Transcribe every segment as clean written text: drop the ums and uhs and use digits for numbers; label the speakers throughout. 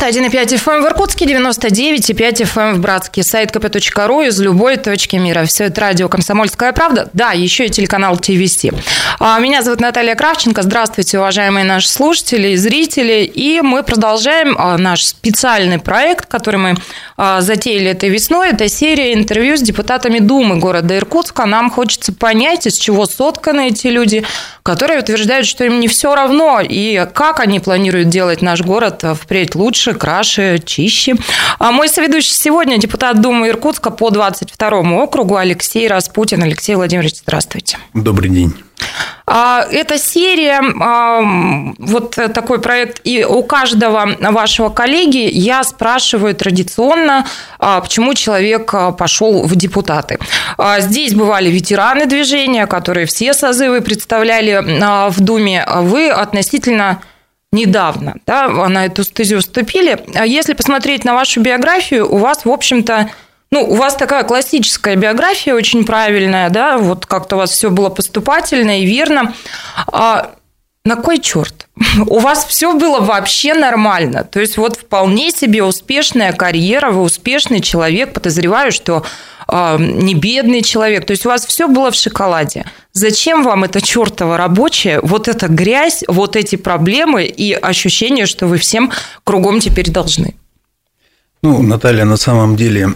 Speaker 1: 91,5 FM в Иркутске, 99,5 FM в Братске. Сайт kp.ru из любой точки мира. Все это радио «Комсомольская правда». Да, еще и телеканал ТВС. Меня зовут Наталья Кравченко. Здравствуйте, уважаемые наши слушатели и зрители. И мы продолжаем наш специальный проект, который мы затеяли этой весной. Это серия интервью с депутатами Думы города Иркутска. Нам хочется понять, из чего сотканы эти люди, которые утверждают, что им не все равно, и как они планируют делать наш город впредь лучше, краше, чище. Мой соведущий сегодня депутат Думы Иркутска по 22-му округу Алексей Распутин. Алексей Владимирович, здравствуйте.
Speaker 2: Добрый день.
Speaker 1: Эта серия, вот такой проект, и у каждого вашего коллеги я спрашиваю традиционно, почему человек пошел в депутаты. Здесь бывали ветераны движения, которые все созывы представляли в Думе. Вы относительно недавно, да, на эту стезю вступили. Если посмотреть на вашу биографию, у вас, в общем-то, у вас такая классическая биография, очень правильная, да, вот как-то у вас все было поступательно и верно. На кой черт? У вас все было вообще нормально. То есть вот вполне себе успешная карьера, вы успешный человек, подозреваю, что не бедный человек. То есть у вас все было в шоколаде. Зачем вам это чертово рабочее, вот эта грязь, вот эти проблемы и ощущение, что вы всем кругом теперь должны?
Speaker 2: Наталья, на самом деле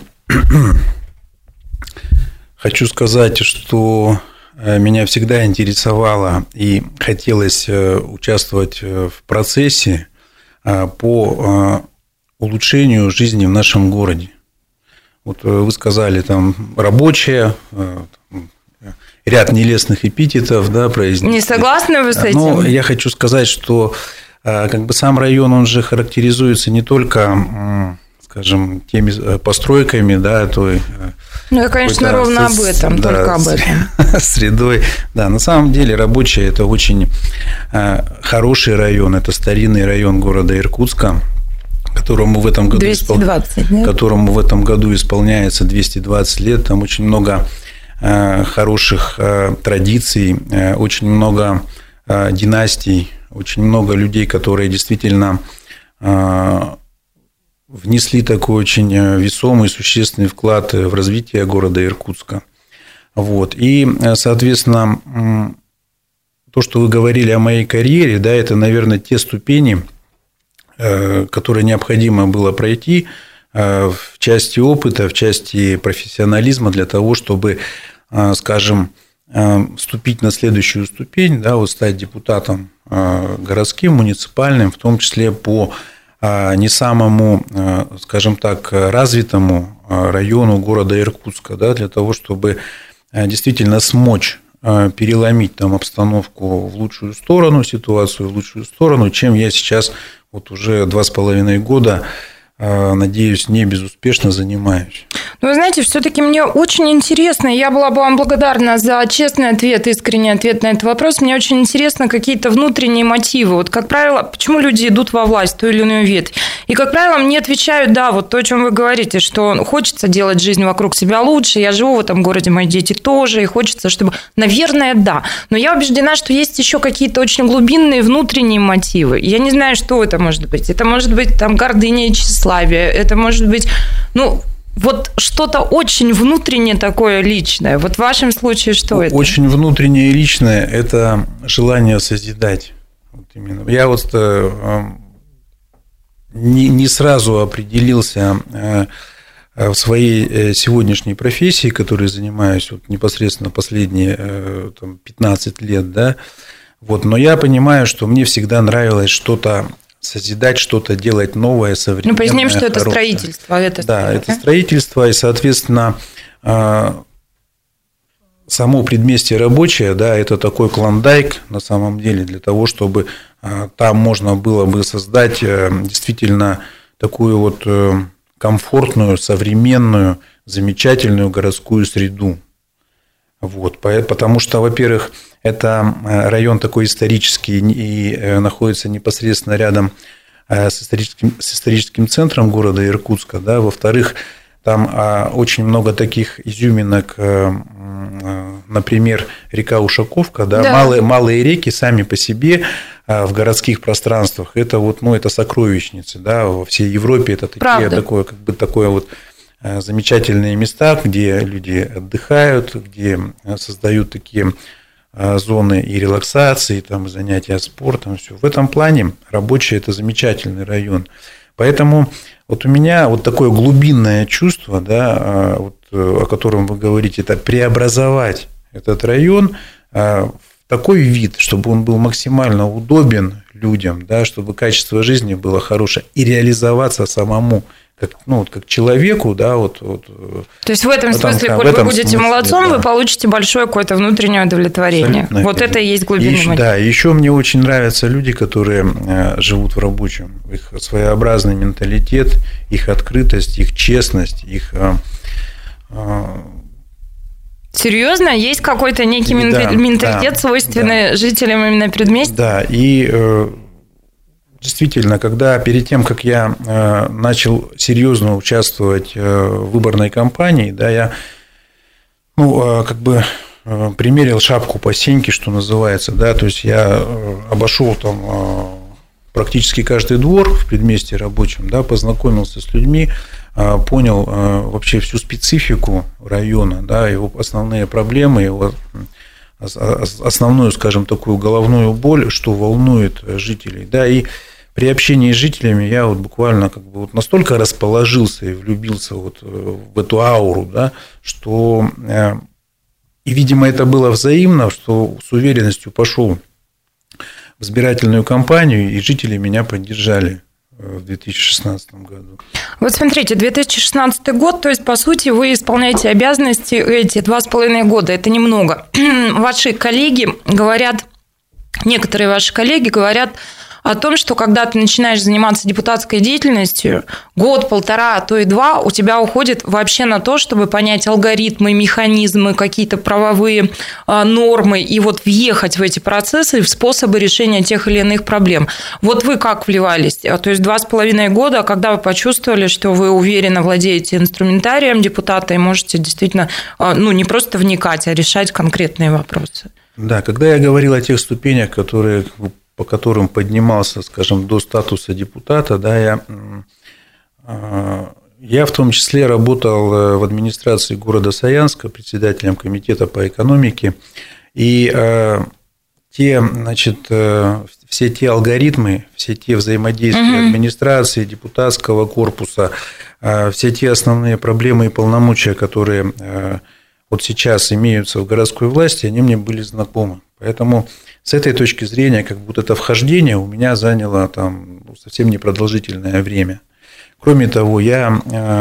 Speaker 2: хочу сказать, что меня всегда интересовало и хотелось участвовать в процессе по улучшению жизни в нашем городе. Вот вы сказали, там, рабочая, ряд нелестных эпитетов, да, произнесли.
Speaker 1: Не согласны вы с этим?
Speaker 2: Но я хочу сказать, что сам район, он же характеризуется не только, скажем, теми постройками, да, той...
Speaker 1: я, конечно, ровно об этом, да, только об этом.
Speaker 2: Средой. Да, на самом деле рабочая – это очень хороший район, это старинный район города Иркутска, которому в этом году,
Speaker 1: 220,
Speaker 2: которому в этом году исполняется 220 лет. Там очень много хороших традиций, очень много династий, очень много людей, которые действительно внесли такой очень весомый, существенный вклад в развитие города Иркутска. Вот. И, соответственно, то, что вы говорили о моей карьере, да, это, наверное, те ступени, которые необходимо было пройти в части опыта, в части профессионализма для того, чтобы, скажем, вступить на следующую ступень, да, вот стать депутатом городским, муниципальным, в том числе по не самому, скажем так, развитому району города Иркутска, да, для того, чтобы действительно смочь переломить там обстановку в лучшую сторону, ситуацию в лучшую сторону, чем я сейчас вот уже 2,5 года, надеюсь, не безуспешно занимаюсь.
Speaker 1: Вы знаете, все-таки мне очень интересно, я была бы вам благодарна за честный ответ, искренний ответ на этот вопрос. Мне очень интересно какие-то внутренние мотивы. Вот, как правило, почему люди идут во власть, ту или иную ветвь. И, как правило, мне отвечают, да, вот то, о чем вы говорите, что хочется делать жизнь вокруг себя лучше, я живу в этом городе, мои дети тоже, и хочется, чтобы... Наверное, да. Но я убеждена, что есть еще какие-то очень глубинные внутренние мотивы. Я не знаю, что это может быть. Это может быть там гордыня и тщеславие, это может быть, вот что-то очень внутреннее такое личное. Вот в вашем случае что это?
Speaker 2: Очень внутреннее и личное – это желание созидать. Вот именно. Я вот не сразу определился в своей сегодняшней профессии, которой занимаюсь вот непосредственно последние 15 лет, да, вот, но я понимаю, что мне всегда нравилось что-то созидать, что-то делать новое, современное.
Speaker 1: Поясним, что это строительство.
Speaker 2: Это строительство, и, соответственно, само предместье рабочее, да, это такой клондайк на самом деле для того, чтобы там можно было бы создать действительно такую вот комфортную, современную, замечательную городскую среду. Вот, потому что, во-первых, это район такой исторический и находится непосредственно рядом с историческим центром города Иркутска. Да. Во-вторых, там очень много таких изюминок, например, река Ушаковка. Да. Да. Малые реки сами по себе в городских пространствах, это вот, ну, это сокровищницы, да, во всей Европе это такое вот замечательные места, где люди отдыхают, где создают такие зоны и релаксации, там, занятия спортом, все. В этом плане Рабочий – это замечательный район. Поэтому вот у меня вот такое глубинное чувство, да, вот, о котором вы говорите, это преобразовать этот район в такой вид, чтобы он был максимально удобен людям, да, чтобы качество жизни было хорошее, и реализоваться самому как человеку, да, вот.
Speaker 1: То есть в этом смысле, коль вы будете молодцом, да, вы получите большое какое-то внутреннее удовлетворение. Абсолютно. Вот это и есть глубинный мотив.
Speaker 2: Да, еще мне очень нравятся люди, которые живут в Рабочем, их своеобразный менталитет, их открытость, их честность, их.
Speaker 1: Серьезно? Есть какой-то некий менталитет, свойственный жителям именно предместья?
Speaker 2: Да, и действительно, перед тем, как я начал серьезно участвовать в выборной кампании, да, я примерил шапку по сеньке, что называется, да, то есть я обошел там практически каждый двор в предместье Рабочем, да, познакомился с людьми, понял вообще всю специфику района, да, его основные проблемы, его основную, скажем, такую головную боль, что волнует жителей, да, и при общении с жителями я вот буквально настолько расположился и влюбился вот в эту ауру, да, что и, видимо, это было взаимно, что с уверенностью пошел в избирательную кампанию, и жители меня поддержали в 2016 году.
Speaker 1: Вот смотрите, 2016 год, то есть, по сути, вы исполняете обязанности эти 2,5 года, это немного. Ваши коллеги говорят, некоторые ваши коллеги говорят о том, что когда ты начинаешь заниматься депутатской деятельностью, год, полтора, а то и 2, у тебя уходит вообще на то, чтобы понять алгоритмы, механизмы, какие-то правовые нормы, и вот въехать в эти процессы, в способы решения тех или иных проблем. Вот вы как вливались? То есть 2,5 года, когда вы почувствовали, что вы уверенно владеете инструментарием депутата и можете действительно, не просто вникать, а решать конкретные вопросы?
Speaker 2: Да, когда я говорил о тех ступенях, по которым поднимался, скажем, до статуса депутата, да, я в том числе работал в администрации города Саянска, председателем комитета по экономике, и все те алгоритмы, все те взаимодействия администрации, депутатского корпуса, все те основные проблемы и полномочия, которые вот сейчас имеются в городской власти, они мне были знакомы. Поэтому с этой точки зрения, это вхождение у меня заняло совсем непродолжительное время. Кроме того, я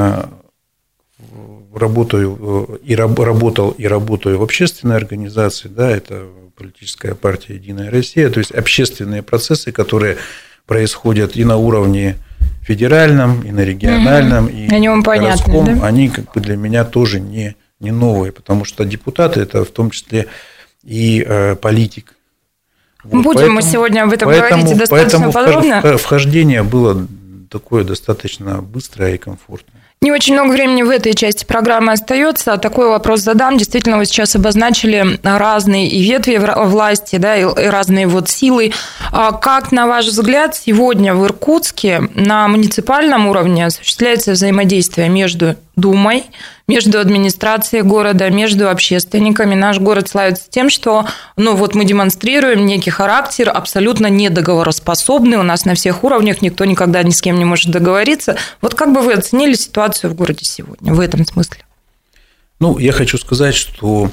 Speaker 2: работал и работаю в общественной организации, да, это политическая партия «Единая Россия», то есть общественные процессы, которые происходят и на уровне федеральном, и на региональном, и городском, да? Они для меня тоже не новые, потому что депутаты – это в том числе и политик.
Speaker 1: Мы сегодня об этом говорить достаточно подробно.
Speaker 2: Поэтому вхождение было такое достаточно быстрое и комфортное.
Speaker 1: Не очень много времени в этой части программы остается. Такой вопрос задам. Действительно, вы сейчас обозначили разные и ветви власти, да, и разные силы. Как, на ваш взгляд, сегодня в Иркутске на муниципальном уровне осуществляется взаимодействие между Думой, между администрацией города, между общественниками? Наш город славится тем, что мы демонстрируем некий характер абсолютно недоговороспособный. У нас на всех уровнях никто никогда ни с кем не может договориться. Вот как бы вы оценили ситуацию в городе сегодня в этом смысле?
Speaker 2: Я хочу сказать, что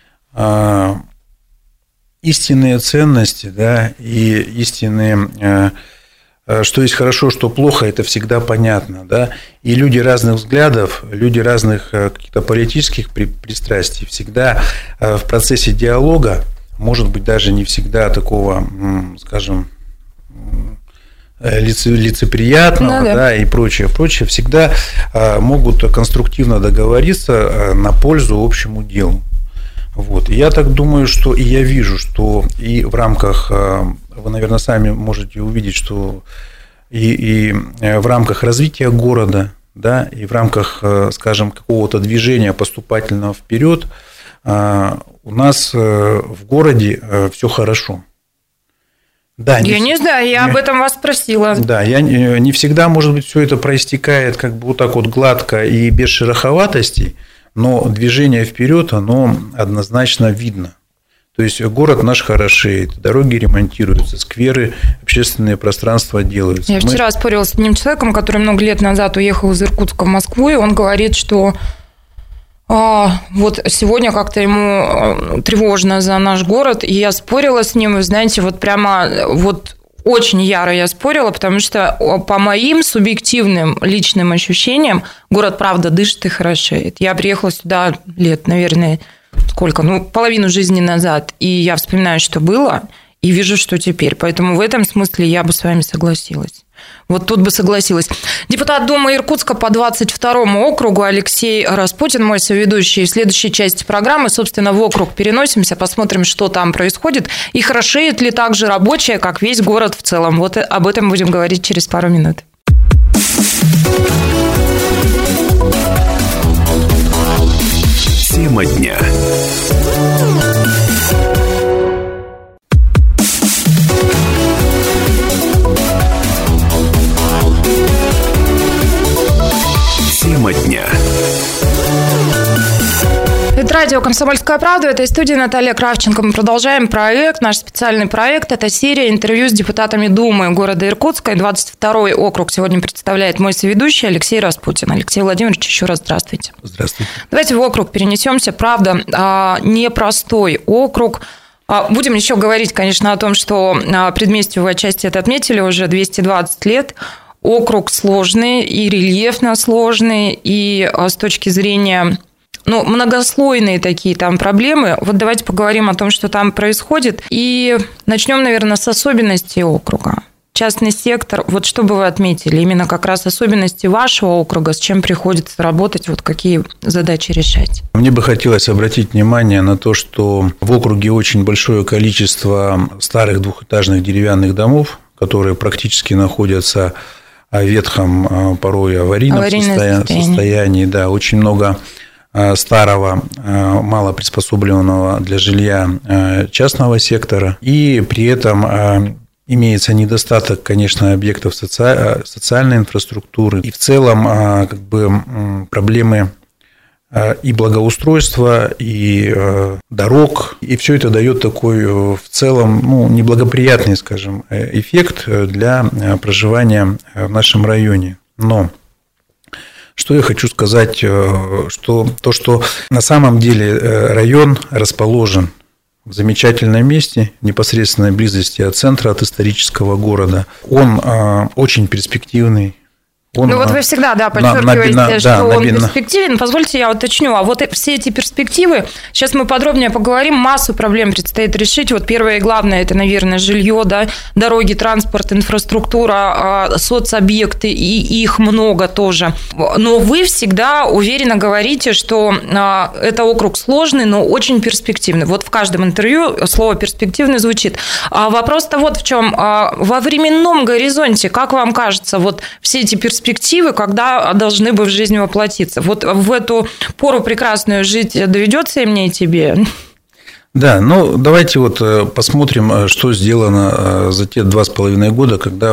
Speaker 2: истинные ценности, да, и истинные, что есть хорошо, что плохо, это всегда понятно, да, и люди разных взглядов, люди разных каких-то политических пристрастий всегда в процессе диалога, может быть, даже не всегда такого, скажем, лицеприятного, да, и прочее, всегда могут конструктивно договориться на пользу общему делу. Вот. И я так думаю, что и я вижу, что и в рамках, вы, наверное, сами можете увидеть, что и в рамках развития города, да, и в рамках, скажем, какого-то движения поступательного вперед у нас в городе все хорошо. Да,
Speaker 1: я не знаю, я об этом вас спросила.
Speaker 2: Да, не всегда, может быть, все это проистекает как бы вот так вот гладко и без шероховатостей, но движение вперед, оно однозначно видно. То есть город наш хорошеет, дороги ремонтируются, скверы, общественные пространства делаются.
Speaker 1: Я вчера спорила с одним человеком, который много лет назад уехал из Иркутска в Москву, и он говорит, что вот сегодня как-то ему тревожно за наш город, и я спорила с ним, вы знаете, вот прямо вот очень яро я спорила, потому что по моим субъективным личным ощущениям город правда дышит и хорошеет. Я приехала сюда лет, наверное, сколько? Половину жизни назад, и я вспоминаю, что было, и вижу, что теперь. Поэтому в этом смысле я бы с вами согласилась. Вот тут бы согласилась. Депутат Думы Иркутска по 22-му округу Алексей Распутин, мой соведущий. В следующей части программы, собственно, в округ переносимся, посмотрим, что там происходит, и хорошеет ли так же рабочая, как весь город в целом. Вот об этом будем говорить через пару минут.
Speaker 3: Тема дня. Тема дня.
Speaker 1: Это радио «Комсомольская правда». В этой студии Наталья Кравченко. Мы продолжаем проект, наш специальный проект. Это серия интервью с депутатами Думы города Иркутска. И 22-й округ сегодня представляет мой соведущий Алексей Распутин. Алексей Владимирович, еще раз здравствуйте.
Speaker 2: Здравствуйте.
Speaker 1: Давайте в округ перенесемся. Правда, непростой округ. Будем еще говорить, конечно, о том, что предместью вы отчасти это отметили, уже 220 лет. Округ сложный и рельефно сложный, и с точки зрения, многослойные такие там проблемы. Вот давайте поговорим о том, что там происходит, и начнем, наверное, с особенностей округа. Частный сектор, вот что бы вы отметили, именно как раз особенности вашего округа, с чем приходится работать, вот какие задачи решать?
Speaker 2: Мне бы хотелось обратить внимание на то, что в округе очень большое количество старых двухэтажных деревянных домов, которые практически находятся в ветхом, порой аварийном состоянии. Да, очень много старого, мало приспособленного для жилья частного сектора, и при этом имеется недостаток, конечно, объектов социальной инфраструктуры, и в целом проблемы и благоустройства, и дорог, и все это дает такой в целом неблагоприятный, скажем, эффект для проживания в нашем районе. Но что я хочу сказать, что на самом деле район расположен в замечательном месте, в непосредственной близости от центра, от исторического города. Он очень перспективный.
Speaker 1: Вот вы всегда, подчеркиваете, что он перспективен. Позвольте я уточню. А вот все эти перспективы, сейчас мы подробнее поговорим, массу проблем предстоит решить. Вот первое и главное, это, наверное, жилье, да, дороги, транспорт, инфраструктура, соцобъекты, и их много тоже. Но вы всегда уверенно говорите, что это округ сложный, но очень перспективный. Вот в каждом интервью слово «перспективный» звучит. А вопрос-то вот в чем. Во временном горизонте, как вам кажется, вот все эти перспективы, когда должны бы в жизни воплотиться? Вот в эту пору прекрасную жить доведется и мне, и тебе?
Speaker 2: Да, давайте посмотрим, что сделано за те 2,5 года, когда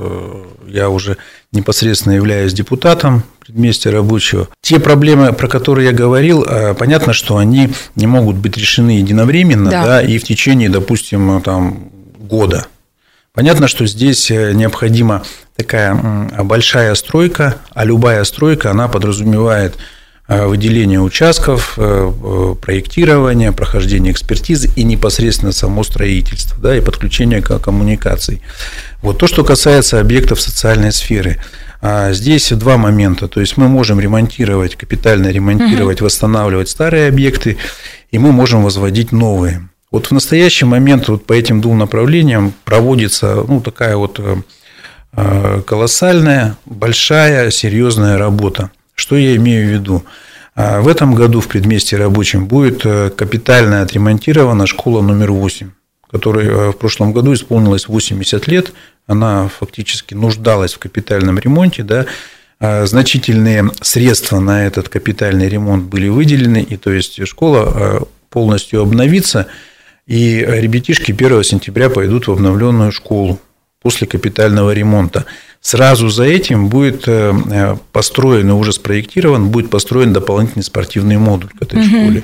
Speaker 2: я уже непосредственно являюсь депутатом предместья рабочего. Те проблемы, про которые я говорил, понятно, что они не могут быть решены единовременно, да, и в течение, допустим, года. Понятно, что здесь необходима такая большая стройка, а любая стройка, она подразумевает выделение участков, проектирование, прохождение экспертизы и непосредственно само строительство, да, и подключение коммуникаций. Вот то, что касается объектов социальной сферы. Здесь два момента. То есть мы можем ремонтировать, капитально ремонтировать, восстанавливать старые объекты, и мы можем возводить новые. Вот в настоящий момент по этим двум направлениям проводится такая колоссальная, большая, серьезная работа. Что я имею в виду? В этом году в предместье рабочем будет капитально отремонтирована школа номер 8, которой в прошлом году исполнилось 80 лет. Она фактически нуждалась в капитальном ремонте, да. Значительные средства на этот капитальный ремонт были выделены, и то есть школа полностью обновится. И ребятишки 1 сентября пойдут в обновленную школу после капитального ремонта. Сразу за этим будет построен и уже спроектирован, будет построен дополнительный спортивный модуль к этой школе.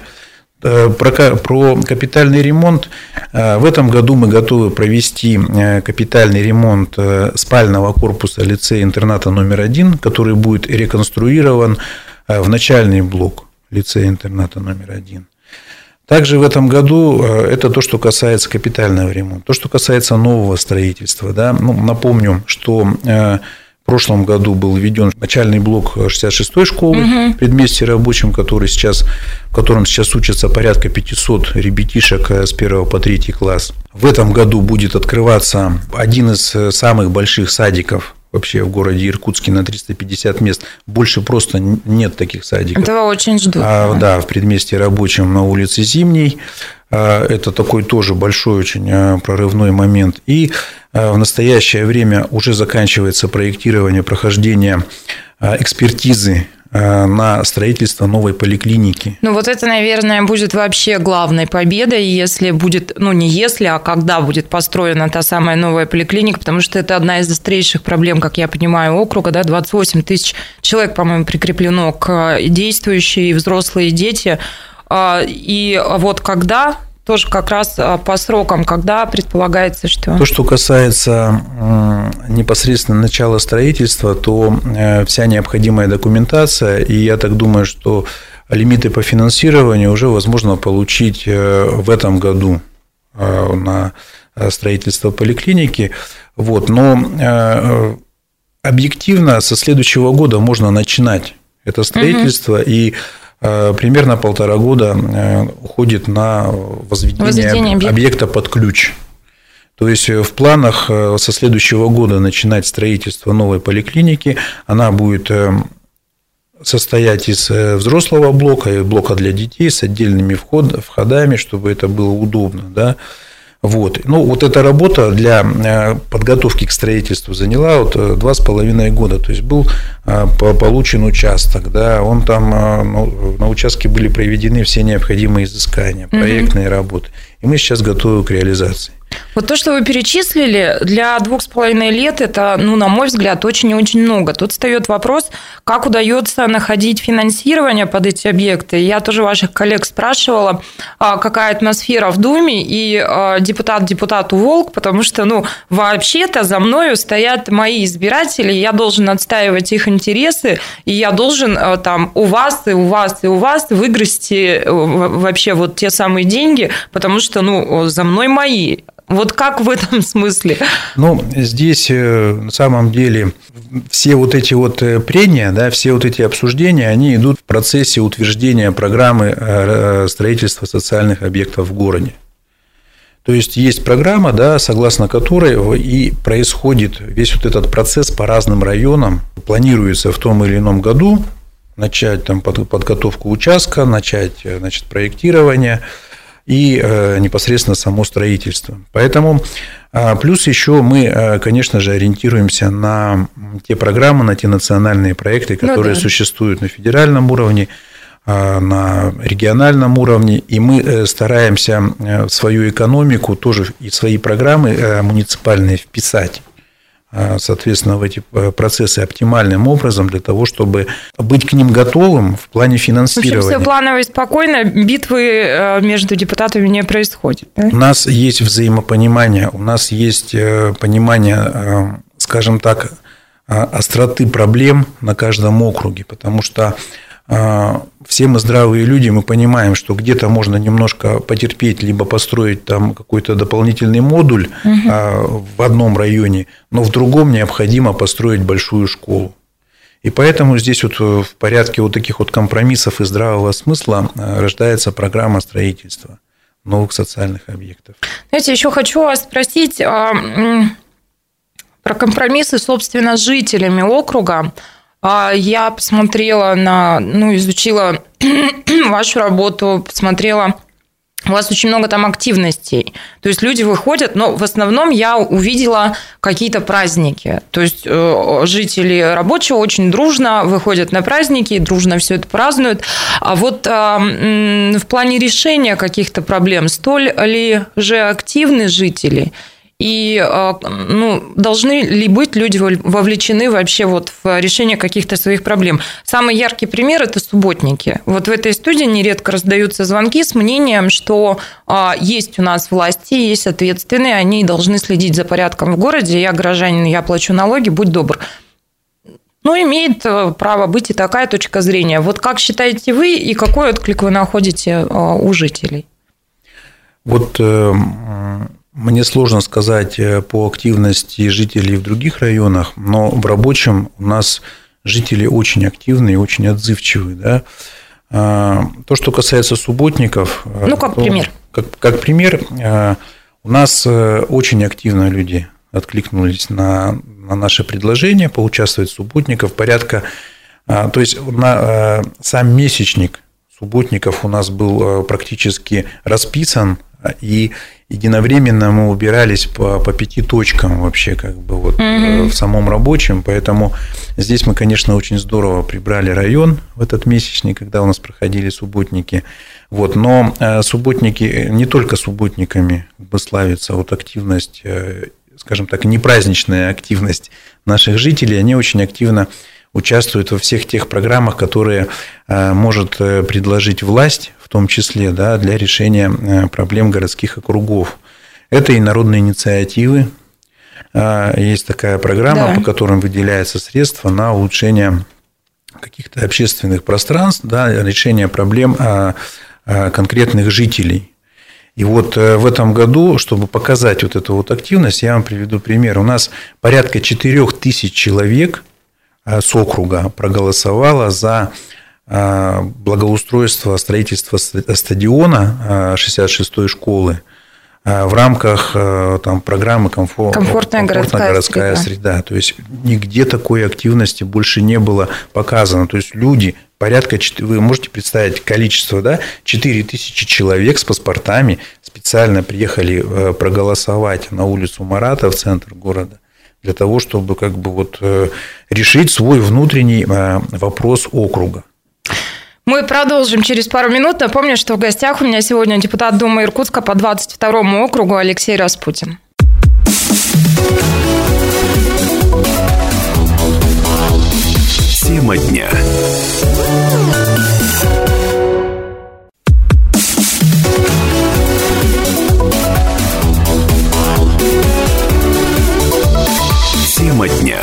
Speaker 2: Про капитальный ремонт. В этом году мы готовы провести капитальный ремонт спального корпуса лицея-интерната номер 1, который будет реконструирован в начальный блок лицея-интерната номер 1. Также в этом году это то, что касается капитального ремонта. То, что касается нового строительства. Да, напомню, что в прошлом году был введен начальный блок 66-й школы в предместье рабочем, в котором сейчас учатся порядка 500 ребятишек с 1 по 3 класс. В этом году будет открываться один из самых больших садиков вообще в городе Иркутске на 350 мест. Больше просто нет таких садиков.
Speaker 1: Этого очень ждут.
Speaker 2: Да, в предместье рабочем на улице Зимней. Это такой тоже большой очень прорывной момент. И в настоящее время уже заканчивается проектирование, прохождение экспертизы на строительство новой поликлиники.
Speaker 1: Ну, вот это, наверное, будет вообще главной победой, если будет, ну, не если, а когда будет построена та самая новая поликлиника, потому что это одна из острейших проблем, как я понимаю, округа, да, 28 тысяч человек, по-моему, прикреплено к действующие взрослые дети. И вот когда, тоже как раз по срокам, когда предполагается, что...
Speaker 2: То, что касается непосредственно начала строительства, то вся необходимая документация, и я так думаю, что лимиты по финансированию уже возможно получить в этом году на строительство поликлиники. Вот. Но объективно со следующего года можно начинать это строительство, и примерно 1,5 года уходит на возведение объекта под ключ. То есть в планах со следующего года начинать строительство новой поликлиники. Она будет состоять из взрослого блока и блока для детей с отдельными входами, чтобы это было удобно. Да? Вот. Ну, вот эта работа для подготовки к строительству заняла 2,5 года. То есть был получен участок, да, он там, на участке были проведены все необходимые изыскания, проектные работы. И мы сейчас готовы к реализации.
Speaker 1: Вот то, что вы перечислили, для 2,5 лет, это, ну, на мой взгляд, очень и очень много. Тут встает вопрос, как удается находить финансирование под эти объекты. Я тоже ваших коллег спрашивала, какая атмосфера в Думе, и депутат депутату волк, потому что, ну, вообще-то за мною стоят мои избиратели, я должен отстаивать их интересы, и я должен там у вас выгрести вообще вот те самые деньги, потому что, ну, за мной мои. Вот как в этом смысле?
Speaker 2: Ну, здесь на самом деле все вот эти вот прения, да, все вот эти обсуждения, они идут в процессе утверждения программы строительства социальных объектов в городе. То есть есть программа, да, согласно которой и происходит весь вот этот процесс по разным районам. Планируется в том или ином году начать там подготовку участка, начать, значит, проектирование и непосредственно само строительство. Поэтому плюс еще мы, конечно же, ориентируемся на те программы, на те национальные проекты, которые существуют на федеральном уровне, на региональном уровне, и мы стараемся в свою экономику тоже и свои программы муниципальные вписать, соответственно, в эти процессы оптимальным образом для того, чтобы быть к ним готовым в плане финансирования.
Speaker 1: В общем, все планово и спокойно, битвы между депутатами не происходит. Да?
Speaker 2: У нас есть взаимопонимание, у нас есть понимание, скажем так, остроты проблем на каждом округе, потому что все мы здравые люди, мы понимаем, что где-то можно немножко потерпеть, либо построить там какой-то дополнительный модуль в одном районе, но в другом необходимо построить большую школу. И поэтому здесь вот в порядке вот таких вот компромиссов и здравого смысла рождается программа строительства новых социальных объектов.
Speaker 1: Знаете, еще хочу вас спросить про компромиссы, собственно, с жителями округа. Я посмотрела изучила вашу работу, посмотрела у вас очень много там активностей. То есть люди выходят, но в основном я увидела какие-то праздники. То есть жители рабочего очень дружно выходят на праздники, дружно все это празднуют. А вот в плане решения каких-то проблем, столь ли же активны жители? И должны ли быть люди вовлечены вообще вот в решение каких-то своих проблем? Самый яркий пример – это субботники. Вот в этой студии нередко раздаются звонки с мнением, что есть у нас власти, есть ответственные, они должны следить за порядком в городе, я гражданин, я плачу налоги, будь добр. Имеет право быть и такая точка зрения. Вот как считаете вы, и какой отклик вы находите у жителей?
Speaker 2: Вот мне сложно сказать по активности жителей в других районах, но в рабочем у нас жители очень активные и очень отзывчивые. Да? То, что касается субботников…
Speaker 1: как пример.
Speaker 2: Как пример, у нас очень активно люди откликнулись на наше предложение поучаствовать в субботниках. Порядка… То есть, сам месячник субботников у нас был практически расписан, и единовременно мы убирались по 5 точкам вообще в самом рабочем, поэтому здесь мы, конечно, очень здорово прибрали район в этот месячник, когда у нас проходили субботники. Но субботники, не только субботниками славится активность, скажем так, непраздничная активность наших жителей, они очень активно участвуют во всех тех программах, которые может предложить власть, в том числе, да, для решения проблем городских округов. Это и народные инициативы. Есть такая программа, по которой выделяются средства на улучшение каких-то общественных пространств, да, решение проблем конкретных жителей. И в этом году, чтобы показать эту активность, я вам приведу пример. У нас порядка 4000 человек с округа проголосовало за благоустройство, строительство стадиона 66-й школы в рамках программы «Комфортная городская среда». То есть нигде такой активности больше не было показано. То есть люди, вы можете представить количество, да, 4000 человек с паспортами специально приехали проголосовать на улицу Марата в центр города, для того, чтобы решить свой внутренний вопрос округа.
Speaker 1: Мы продолжим через пару минут. Напомню, что в гостях у меня сегодня депутат Думы Иркутска по 22-му округу Алексей Распутин.
Speaker 3: Тема дня. Тема дня.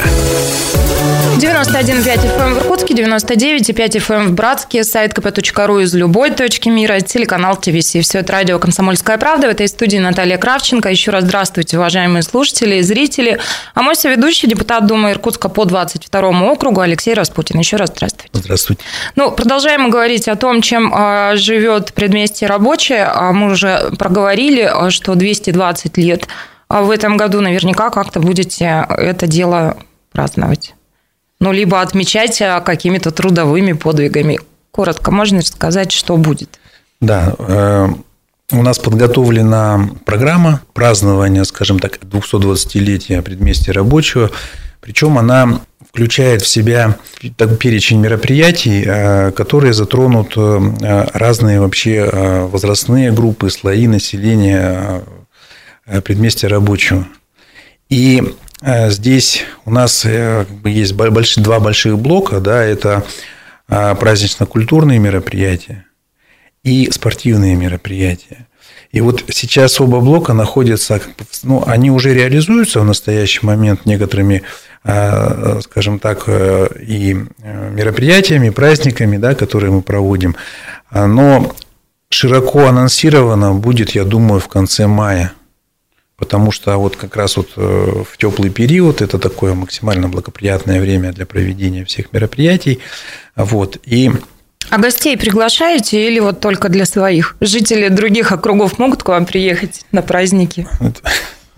Speaker 1: 91,5 FM в Иркутске, 99,5 FM в Братске, сайт kp.ru из любой точки мира, телеканал ТВС. Все это радио «Комсомольская правда». В этой студии Наталья Кравченко. Еще раз здравствуйте, уважаемые слушатели и зрители. А мой соведущий, депутат Думы Иркутска по 22-му округу Алексей Распутин. Еще раз здравствуйте.
Speaker 2: Здравствуйте.
Speaker 1: Продолжаем говорить о том, чем живет предместье рабочее. Мы уже проговорили, что 220 лет. А в этом году наверняка как-то будете это дело праздновать. Либо отмечать какими-то трудовыми подвигами. Коротко можно рассказать, что будет?
Speaker 2: Да, у нас подготовлена программа празднования, скажем так, 220-летия предместья рабочего. Причем она включает в себя перечень мероприятий, которые затронут разные вообще возрастные группы, слои населения предместья рабочего. И здесь у нас есть два больших блока, да, это празднично-культурные мероприятия и спортивные мероприятия. И сейчас оба блока находятся, они уже реализуются в настоящий момент некоторыми, скажем так, и мероприятиями, и праздниками, да, которые мы проводим, но широко анонсировано будет, я думаю, в конце мая. Потому что как раз в теплый период это такое максимально благоприятное время для проведения всех мероприятий. А
Speaker 1: гостей приглашаете или только для своих? Жители других округов могут к вам приехать на праздники?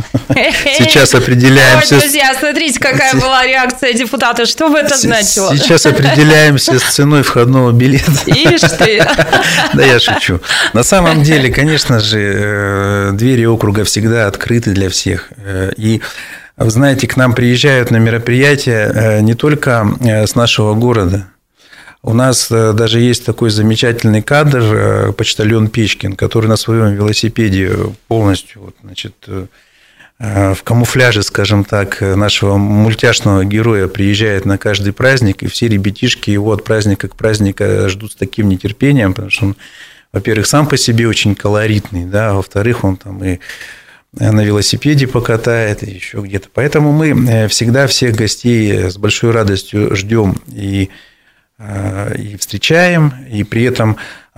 Speaker 2: Сейчас определяемся...
Speaker 1: Ой, друзья, смотрите, какая была реакция депутата. Что бы это значило?
Speaker 2: Сейчас определяемся с ценой входного билета.
Speaker 1: Ишь ты.
Speaker 2: Да, я шучу. На самом деле, конечно же, двери округа всегда открыты для всех. И, вы знаете, к нам приезжают на мероприятия не только с нашего города. У нас даже есть такой замечательный кадр, почтальон Печкин, который на своем велосипеде полностью, значит, в камуфляже, скажем так, нашего мультяшного героя приезжает на каждый праздник, и все ребятишки его от праздника к празднику ждут с таким нетерпением, потому что он, во-первых, сам по себе очень колоритный, да, а во-вторых, он там и на велосипеде покатает, и еще где-то. Поэтому мы всегда всех гостей с большой радостью ждем и встречаем, и при этом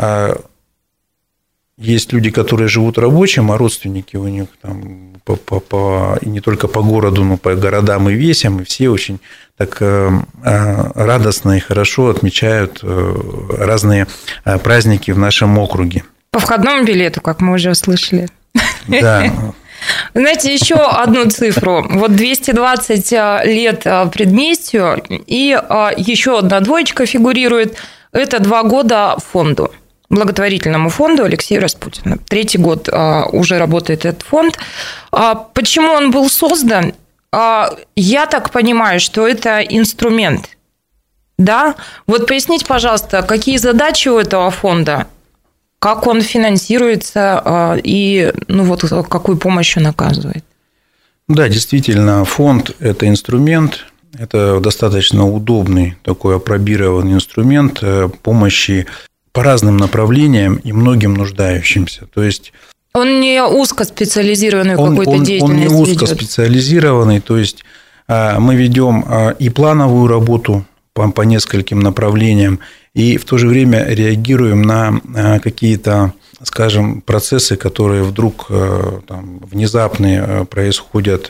Speaker 2: есть люди, которые живут рабочим, а родственники у них там и не только по городу, но по городам и весям, и все очень так радостно и хорошо отмечают разные праздники в нашем округе.
Speaker 1: По входному билету, как мы уже услышали.
Speaker 2: Да.
Speaker 1: Знаете, еще одну цифру. Вот 220 лет предместью, и еще одна двоечка фигурирует. Это 2 года фонду, благотворительному фонду Алексея Распутина. 3-й год уже работает этот фонд. Почему он был создан? Я так понимаю, что это инструмент. Да? Вот поясните, пожалуйста, какие задачи у этого фонда? Как он финансируется и какую помощь он оказывает?
Speaker 2: Да, действительно, фонд – это инструмент, это достаточно удобный такой апробированный инструмент помощи по разным направлениям и многим нуждающимся. То есть
Speaker 1: он не узкоспециализированную какую-то деятельность
Speaker 2: он не
Speaker 1: ведет.
Speaker 2: узкоспециализированный, то есть мы ведем и плановую работу по нескольким направлениям, и в то же время реагируем на какие-то, скажем, процессы, которые вдруг там, внезапные происходят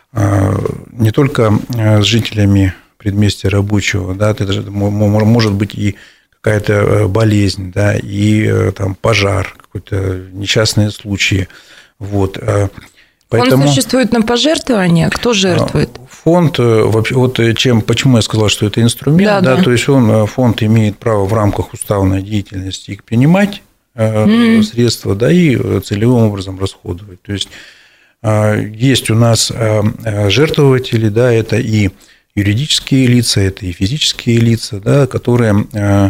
Speaker 2: не только с жителями предместья рабочего, да, это может быть и какая-то болезнь, да, и там пожар, какой-то несчастные случаи. Вот. Поэтому
Speaker 1: фонд существует на пожертвования? Кто жертвует?
Speaker 2: Фонд, почему я сказал, что это инструмент, да, то есть фонд имеет право в рамках уставной деятельности принимать средства, да, и целевым образом расходовать. То есть есть у нас жертвователи, да, это и юридические лица, это и физические лица, да, которые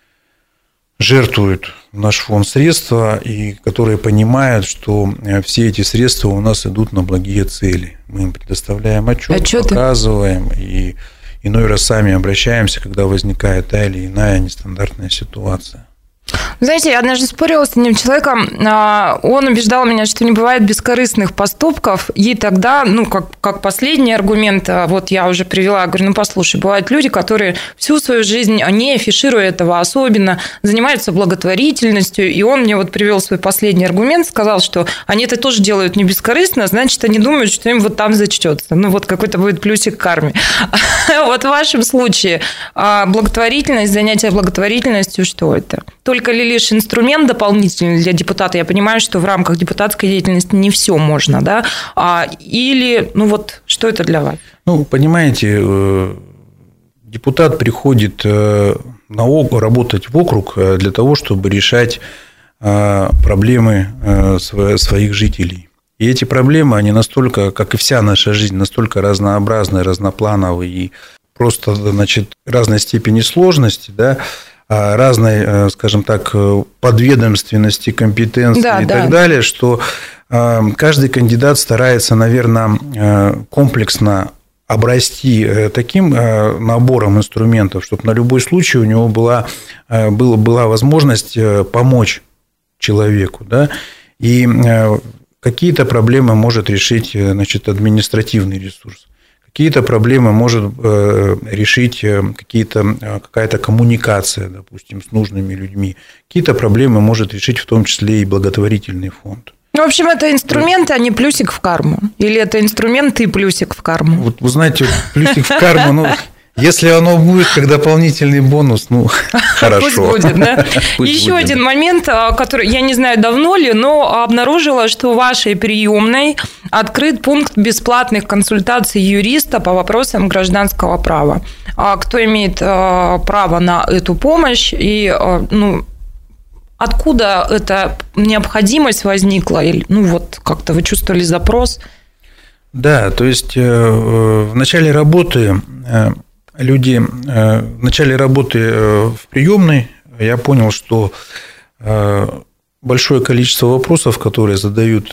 Speaker 2: жертвуют в наш фонд средства и которые понимают, что все эти средства у нас идут на благие цели. Мы им предоставляем отчет, показываем и иной раз сами обращаемся, когда возникает та или иная нестандартная ситуация.
Speaker 1: Знаете, я однажды спорила с одним человеком, он убеждал меня, что не бывает бескорыстных поступков, и тогда, как последний аргумент, вот я уже привела, говорю, послушай, бывают люди, которые всю свою жизнь, не афишируя этого особенно, занимаются благотворительностью, и он мне вот привел свой последний аргумент, сказал, что они это тоже делают не бескорыстно, значит, они думают, что им вот там зачтется, какой-то будет плюсик к карме. Вот в вашем случае благотворительность, занятие благотворительностью, что это? Только ли лишь инструмент дополнительный для депутата? Я понимаю, что в рамках депутатской деятельности не все можно, да? Или, что это для вас?
Speaker 2: Понимаете, депутат приходит работать в округ для того, чтобы решать проблемы своих жителей. И эти проблемы, они настолько, как и вся наша жизнь, настолько разнообразны, разноплановые и просто, разной степени сложности, да, разной, скажем так, подведомственности, компетенции так далее, что каждый кандидат старается, наверное, комплексно обрасти таким набором инструментов, чтобы на любой случай у него была возможность помочь человеку, да, и какие-то проблемы может решить, административный ресурс. Какие-то проблемы может решить какая-то коммуникация, допустим, с нужными людьми. Какие-то проблемы может решить в том числе и благотворительный фонд.
Speaker 1: В общем, это инструмент, а не плюсик в карму? Или это инструмент и плюсик в карму?
Speaker 2: Вот вы знаете, плюсик в карму, Если оно будет как дополнительный бонус, хорошо.
Speaker 1: Пусть будет, да? Еще один момент, который, я не знаю, давно ли, но обнаружила, что в вашей приемной открыт пункт бесплатных консультаций юриста по вопросам гражданского права. Кто имеет право на эту помощь и, откуда эта необходимость возникла? Или, как-то вы чувствовали запрос?
Speaker 2: Да, то есть в начале работы в приемной я понял, что большое количество вопросов, которые задают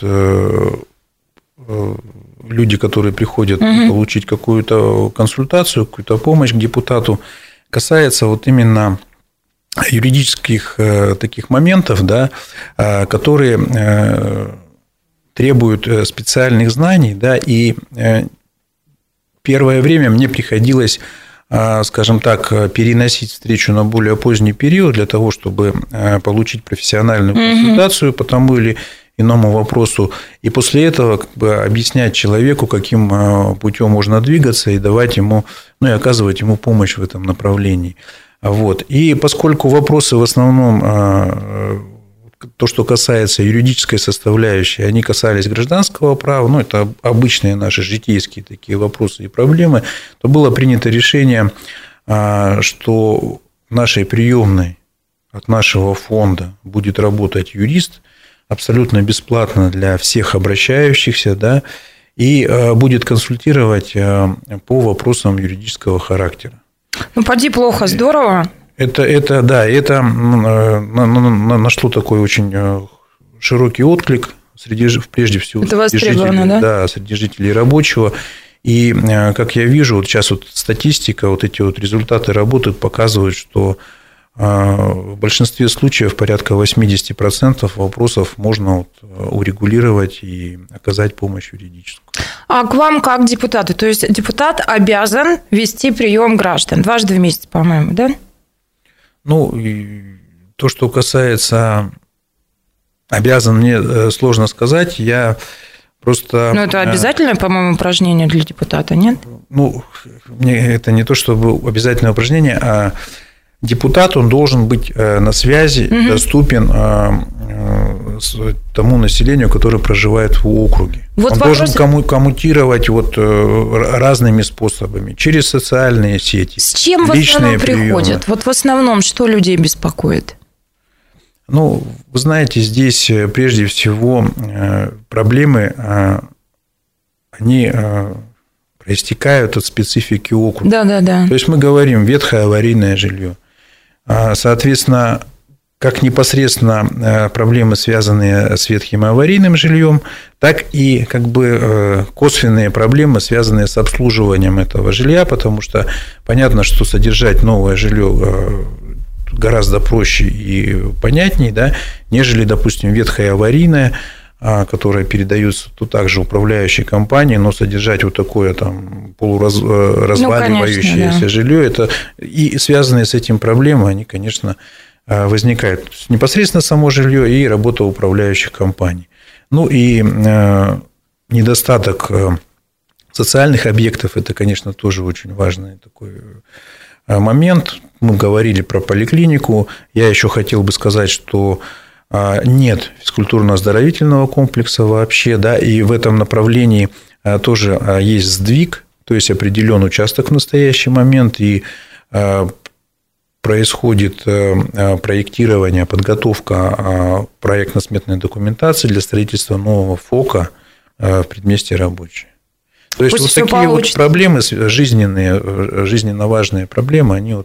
Speaker 2: люди, которые приходят получить какую-то консультацию, какую-то помощь к депутату, касается вот именно юридических таких моментов, да, которые требуют специальных знаний, да, и первое время мне приходилось, скажем так, переносить встречу на более поздний период для того, чтобы получить профессиональную консультацию по тому или иному вопросу, и после этого объяснять человеку, каким путем можно двигаться, и давать ему, и оказывать ему помощь в этом направлении. Вот. И поскольку вопросы в основном, то, что касается юридической составляющей, они касались гражданского права, это обычные наши житейские такие вопросы и проблемы, то было принято решение, что в нашей приемной от нашего фонда будет работать юрист абсолютно бесплатно для всех обращающихся, да, и будет консультировать по вопросам юридического характера.
Speaker 1: Поди плохо, здорово.
Speaker 2: Это нашло такой очень широкий отклик прежде всего среди жителей рабочего. И, как я вижу, вот сейчас статистика, эти результаты работы показывают, что в большинстве случаев порядка 80% вопросов можно урегулировать и оказать помощь юридическую.
Speaker 1: А к вам как депутату? То есть депутат обязан вести прием граждан дважды в месяц, по-моему, да?
Speaker 2: То, что касается обязан, мне сложно сказать. Я просто...
Speaker 1: это обязательное, по-моему, упражнение для депутата, нет?
Speaker 2: Это не то чтобы обязательное упражнение, а депутат, он должен быть на связи, доступен тому населению, которое проживает в округе. Он должен коммутировать разными способами, через социальные сети.
Speaker 1: С чем в основном приходят? В основном, что людей беспокоит?
Speaker 2: Вы знаете, здесь прежде всего проблемы, они проистекают от специфики округа.
Speaker 1: Да.
Speaker 2: То есть мы говорим ветхое аварийное жилье. Соответственно, как непосредственно проблемы, связанные с ветхим аварийным жильем, так и косвенные проблемы, связанные с обслуживанием этого жилья, потому что понятно, что содержать новое жилье гораздо проще и понятнее, да, нежели, допустим, ветхое аварийное, которое передается также управляющей компании, но содержать такое полуразваливающееся жилье, это и связанные с этим проблемы, они, конечно, возникают. Непосредственно само жилье и работа управляющих компаний. И недостаток социальных объектов – это, конечно, тоже очень важный такой момент. Мы говорили про поликлинику. Я еще хотел бы сказать, что нет физкультурно-оздоровительного комплекса вообще, да, и в этом направлении тоже есть сдвиг, то есть определен участок в настоящий момент, и происходит проектирование, подготовка проектно-сметной документации для строительства нового ФОКа в предместье Рабочее. То есть такие проблемы жизненные, жизненно важные проблемы, они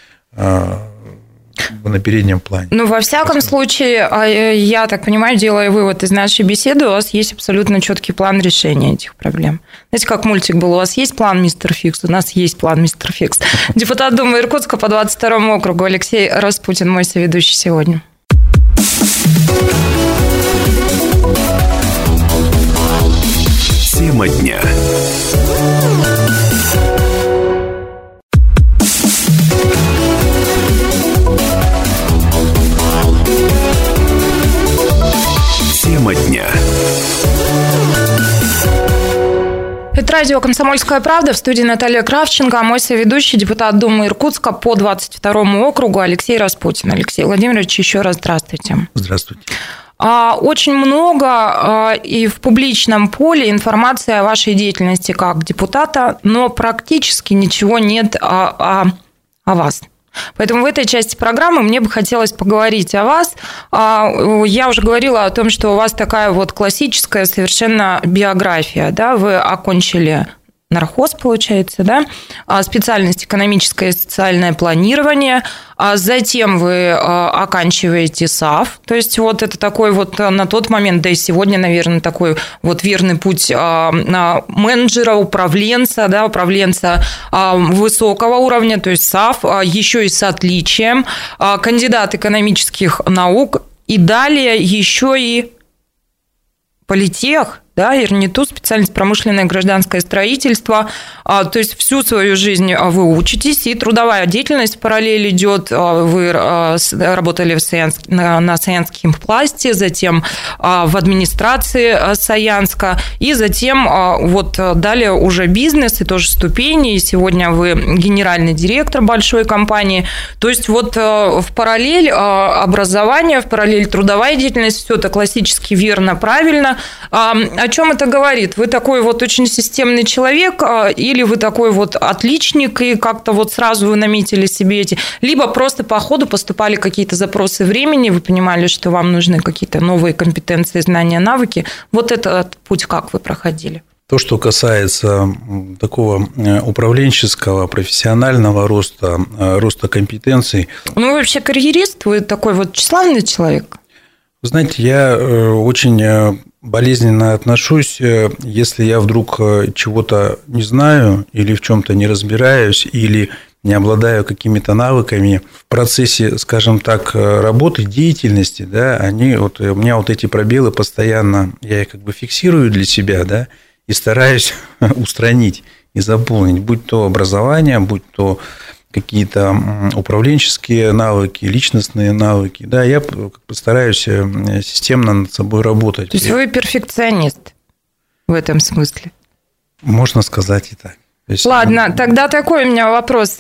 Speaker 2: на переднем плане.
Speaker 1: Во всяком случае, я так понимаю, делая вывод из нашей беседы, у вас есть абсолютно четкий план решения этих проблем. Знаете, как мультик был, у вас есть план «Мистер Фикс», у нас есть план «Мистер Фикс». Депутат Думы Иркутска по 22-му округу Алексей Распутин, мой соведущий сегодня.
Speaker 3: Тема дня. Тема дня.
Speaker 1: Это радио «Комсомольская правда», в студии Наталья Кравченко, а мой соведущий, депутат Думы Иркутска по 22-му округу Алексей Распутин. Алексей Владимирович, еще раз здравствуйте.
Speaker 2: Здравствуйте.
Speaker 1: Очень много и в публичном поле информации о вашей деятельности как депутата, но практически ничего нет о вас. Поэтому в этой части программы мне бы хотелось поговорить о вас. Я уже говорила о том, что у вас такая вот классическая совершенно биография. Да? Вы окончили нархоз, получается, да? Специальность экономическое и социальное планирование. Затем вы оканчиваете САФ. То есть вот это такой вот на тот момент, да и сегодня, наверное, такой вот верный путь менеджера, управленца, да, управленца высокого уровня, то есть САФ, еще и с отличием, кандидат экономических наук, и далее еще и политех, да, ИРНИТУ, специальность промышленное и гражданское строительство. То есть всю свою жизнь вы учитесь, и трудовая деятельность в параллель идет. Вы работали на Саянском пласте, затем в администрации Саянска, и затем вот далее уже бизнес и тоже ступени. И сегодня вы генеральный директор большой компании. То есть вот в параллель образование, в параллель трудовая деятельность, все это классически верно, правильно. О чем это говорит? Вы такой вот очень системный человек, или вы такой вот отличник, и как-то вот сразу вы наметили себе эти... Либо просто по ходу поступали какие-то запросы времени, вы понимали, что вам нужны какие-то новые компетенции, знания, навыки. Вот этот путь как вы проходили?
Speaker 2: То, что касается такого управленческого, профессионального роста, роста компетенций...
Speaker 1: Ну, вы вообще карьерист, вы такой вот тщеславный человек?
Speaker 2: Вы знаете, я очень болезненно отношусь, если я вдруг чего-то не знаю или в чем-то не разбираюсь, или не обладаю какими-то навыками в процессе, скажем так, работы, деятельности, да, у меня вот эти пробелы постоянно, я их как бы фиксирую для себя, да, и стараюсь устранить и заполнить, будь то образование, будь то какие-то управленческие навыки, личностные навыки. Да, я стараюсь системно над собой работать.
Speaker 1: То есть вы перфекционист в этом смысле?
Speaker 2: Можно сказать и так.
Speaker 1: Ладно, тогда такой у меня вопрос.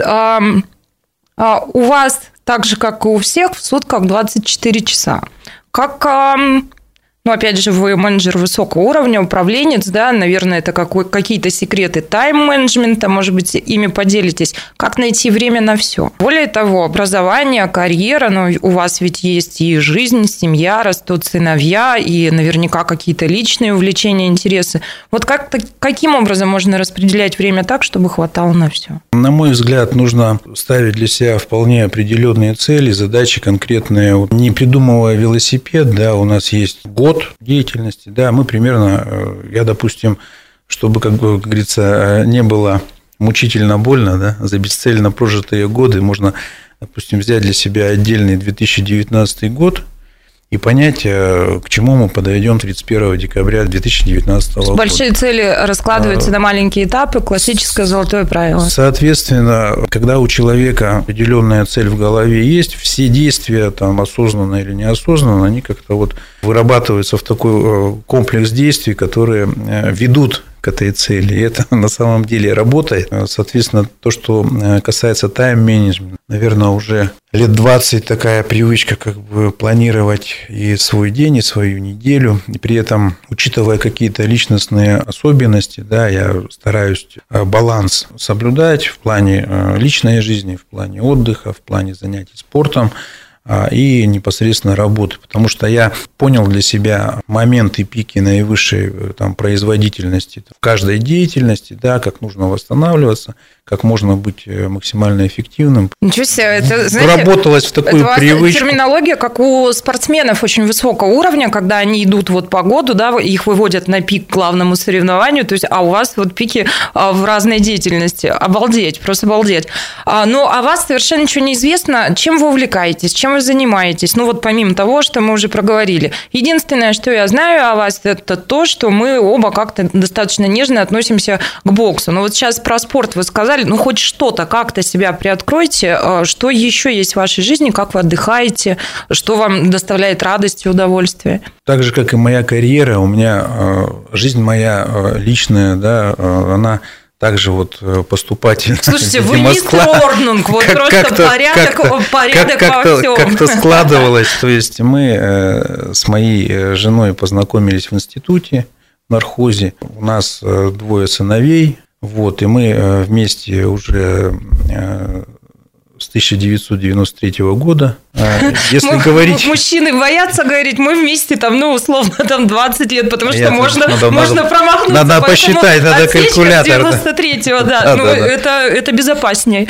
Speaker 1: У вас, так же, как и у всех, в сутках 24 часа. Ну, опять же, вы менеджер высокого уровня, управленец, да, наверное, это какие-то секреты тайм-менеджмента, может быть, ими поделитесь. Как найти время на все? Более того, образование, карьера, но у вас ведь есть и жизнь, семья, растут сыновья, и наверняка какие-то личные увлечения, интересы. Вот каким образом можно распределять время так, чтобы хватало на все?
Speaker 2: На мой взгляд, нужно ставить для себя вполне определенные цели, задачи конкретные. Не придумывая велосипед, да, у нас есть год деятельности, да, мы примерно, я, допустим, чтобы, как говорится, не было мучительно больно, да, за бесцельно прожитые годы, можно, допустим, взять для себя отдельный 2019 год и понять, к чему мы подойдем 31 декабря 2019 года.
Speaker 1: Большие цели раскладываются на маленькие этапы, классическое золотое правило.
Speaker 2: Соответственно, когда у человека определенная цель в голове есть, все действия, там, осознанно или неосознанно, они как-то вот вырабатываются в такой комплекс действий, которые ведут к этой цели. И это на самом деле работает. Соответственно, то, что касается тайм-менеджмента, наверное, уже лет 20 такая привычка как бы планировать и свой день, и свою неделю, и при этом, учитывая какие-то личностные особенности, да, я стараюсь баланс соблюдать в плане личной жизни, в плане отдыха, в плане занятий спортом и непосредственно работы, потому что я понял для себя моменты пики наивысшей там, производительности в каждой деятельности, да, как нужно восстанавливаться, как можно быть максимально эффективным.
Speaker 1: Ничего себе, это, знаете,
Speaker 2: вработалась в такую привычку.
Speaker 1: Терминология, как у спортсменов очень высокого уровня, когда они идут вот по году, да, их выводят на пик к главному соревнованию, то есть, а у вас вот пики в разной деятельности. Обалдеть, просто обалдеть. Ну, о вас совершенно ничего не известно. Чем вы увлекаетесь, чем чем вы занимаетесь. Ну, вот помимо того, что мы уже проговорили. Единственное, что я знаю о вас, это то, что мы оба как-то достаточно нежно относимся к боксу. Но вот сейчас про спорт вы сказали, ну, хоть что-то, как-то себя приоткройте. Что еще есть в вашей жизни, как вы отдыхаете, что вам доставляет радость и удовольствие?
Speaker 2: Так же, как и моя карьера, у меня жизнь моя личная, да, она также вот поступательно.
Speaker 1: Слушайте, вы мистер Орнунг, вот просто порядок во всем.
Speaker 2: Как-то складывалось. То есть мы с моей женой познакомились в институте, в нархозе. У нас 2 сыновей, вот, и мы вместе уже с 1993 года. Если говорить...
Speaker 1: Мужчины боятся говорить, мы вместе там, ну, условно, там 20 лет, потому что можно промахнуться.
Speaker 2: Надо посчитать, надо калькулятор.
Speaker 1: 93-го, да, ну, это безопаснее.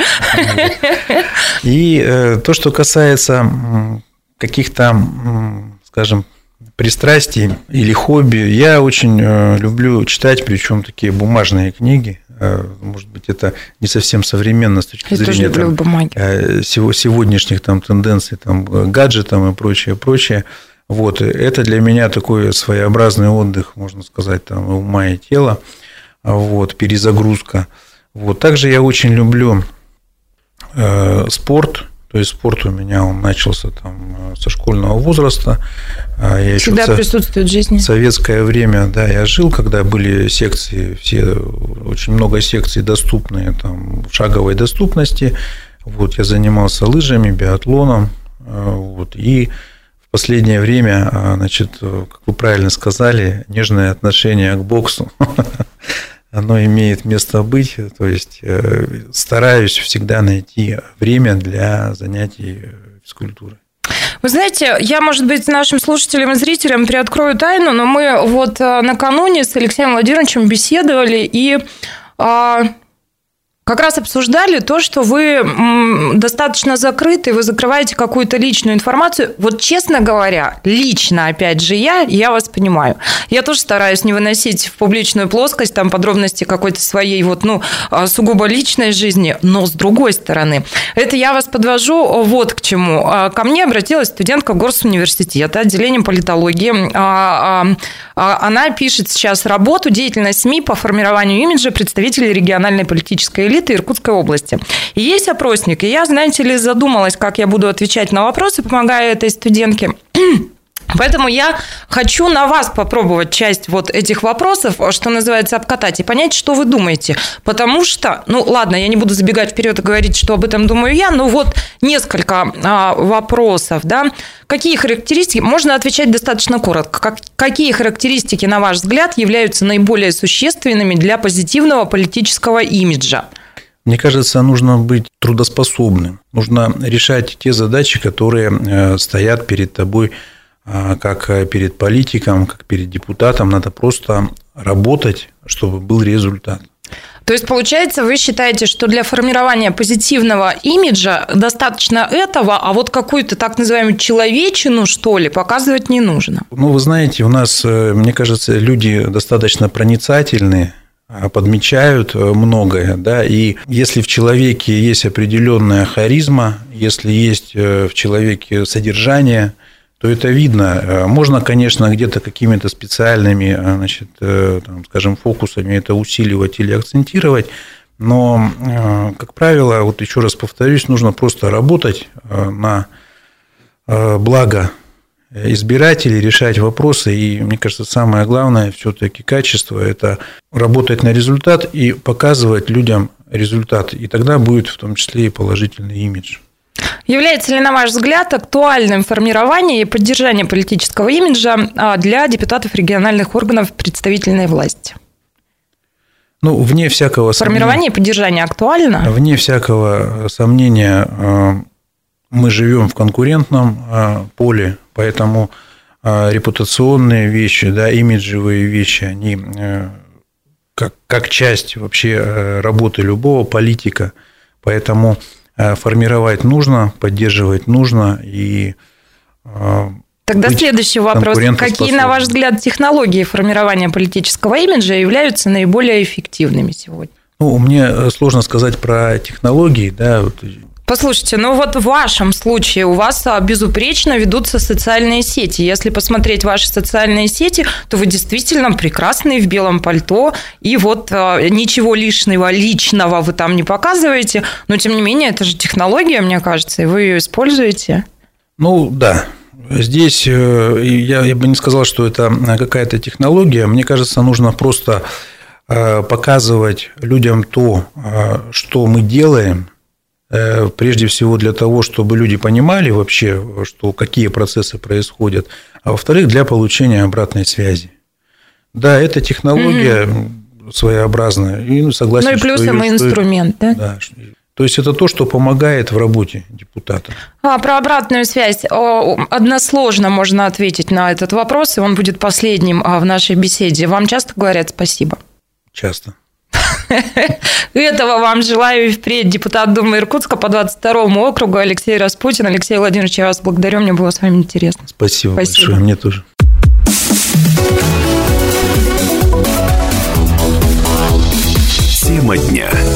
Speaker 2: И то, что касается каких-то, скажем, пристрастий или хобби, я очень люблю читать, причем такие бумажные книги. Может быть, это не совсем современно с точки зрения сегодняшних там тенденций, там, гаджетам и прочее. Вот. Это для меня такой своеобразный отдых, можно сказать, там, ума и тела, вот, перезагрузка. Вот. Также я очень люблю спорт. То есть спорт у меня он начался там со школьного возраста. Я
Speaker 1: всегда присутствует в жизни.
Speaker 2: В советское время, да, я жил, когда были секции, очень много секций доступные, там, в шаговой доступности. Вот, я занимался лыжами, биатлоном. Вот, и в последнее время, значит, как вы правильно сказали, нежное отношение к боксу. Оно имеет место быть, то есть стараюсь всегда найти время для занятий физкультурой.
Speaker 1: Вы знаете, я, может быть, нашим слушателям и зрителям приоткрою тайну, но мы вот накануне с Алексеем Владимировичем беседовали и как раз обсуждали то, что вы достаточно закрыты, вы закрываете какую-то личную информацию. Вот, честно говоря, лично, опять же, я вас понимаю. Я тоже стараюсь не выносить в публичную плоскость там подробности какой-то своей вот, ну, сугубо личной жизни, но с другой стороны. Это я вас подвожу вот к чему. Ко мне обратилась студентка Госуниверситета, отделением политологии. Она пишет сейчас работу «Деятельность СМИ по формированию имиджа представителей региональной политической элиты Иркутской области». И есть опросник, и я, знаете ли, задумалась, как я буду отвечать на вопросы, помогая этой студентке. Поэтому я хочу на вас попробовать часть вот этих вопросов, что называется, обкатать и понять, что вы думаете. Потому что, ну ладно, я не буду забегать вперед и говорить, что об этом думаю я, но вот несколько вопросов, да. Какие характеристики, можно отвечать достаточно коротко, какие характеристики, на ваш взгляд, являются наиболее существенными для позитивного политического имиджа?
Speaker 2: Мне кажется, нужно быть трудоспособным, нужно решать те задачи, которые стоят перед тобой, как перед политиком, как перед депутатом, надо просто работать, чтобы был результат.
Speaker 1: То есть, получается, вы считаете, что для формирования позитивного имиджа достаточно этого, а вот какую-то так называемую человечину, что ли, показывать не нужно?
Speaker 2: Ну, вы знаете, у нас, мне кажется, люди достаточно проницательные, подмечают многое, да, и если в человеке есть определенная харизма, если есть в человеке содержание, то это видно. Можно, конечно, где-то какими-то специальными, значит, там, скажем, фокусами это усиливать или акцентировать, но, как правило, вот еще раз повторюсь, нужно просто работать на благо избирателей, решать вопросы, и, мне кажется, самое главное все-таки качество – это работать на результат и показывать людям результат, и тогда будет в том числе и положительный имидж.
Speaker 1: Является ли, на ваш взгляд, актуальным формирование и поддержание политического имиджа для депутатов региональных органов представительной власти?
Speaker 2: Ну, вне всякого сомнения.
Speaker 1: Формирование и поддержание актуально?
Speaker 2: Вне всякого сомнения, мы живем в конкурентном поле, поэтому репутационные вещи, да, имиджевые вещи, они как часть вообще работы любого политика, поэтому формировать нужно, поддерживать нужно и
Speaker 1: тогда следующий вопрос. Какие, на ваш взгляд, технологии формирования политического имиджа являются наиболее эффективными сегодня?
Speaker 2: Ну, мне сложно сказать про технологии, да, вот
Speaker 1: Послушайте, ну вот в вашем случае у вас безупречно ведутся социальные сети. Если посмотреть ваши социальные сети, то вы действительно прекрасный в белом пальто, и вот ничего личного вы там не показываете, но тем не менее это же технология, мне кажется, и вы ее используете.
Speaker 2: Ну да, здесь я бы не сказал, что это какая-то технология. Мне кажется, нужно просто показывать людям то, что мы делаем, прежде всего для того, чтобы люди понимали вообще, что какие процессы происходят, а во-вторых, для получения обратной связи. Да, это технология своеобразная, и согласен,
Speaker 1: ну и плюс и инструмент, да?
Speaker 2: Да. То есть это то, что помогает в работе депутата.
Speaker 1: Про обратную связь односложно можно ответить на этот вопрос, и он будет последним в нашей беседе. Вам часто говорят спасибо?
Speaker 2: Часто.
Speaker 1: Этого вам желаю и впредь. Депутат Думы Иркутска по 22-му округу Алексей Распутин. Алексей Владимирович, я вас благодарю, мне было с вами интересно.
Speaker 2: Спасибо большое, мне тоже.
Speaker 3: Тема дня.